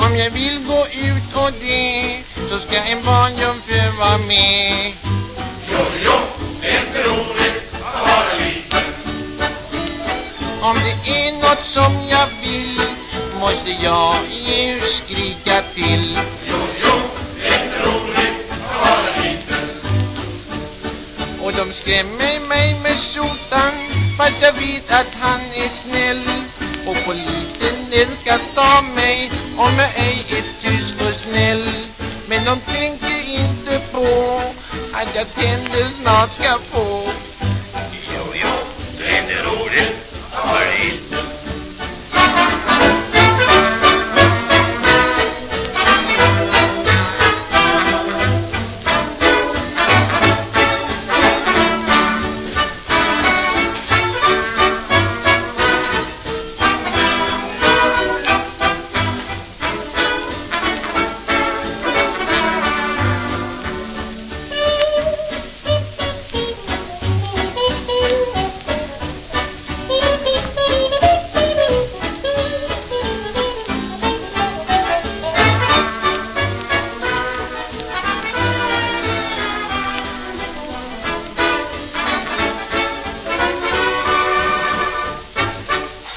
Om jag vill gå ut och det, så ska en barnjungfru vara med. Jo, det är inte roligt att vara liten. Om det är något som jag vill, måste jag ju skrika till. Jo, det är inte roligt att vara liten. Och de skrämmer mig med sotan, fast jag vet att han är snäll. Och polisen den ska ta mig om jag ej är tyst och snäll. Men de tänker inte på att jag tänder snart ska få.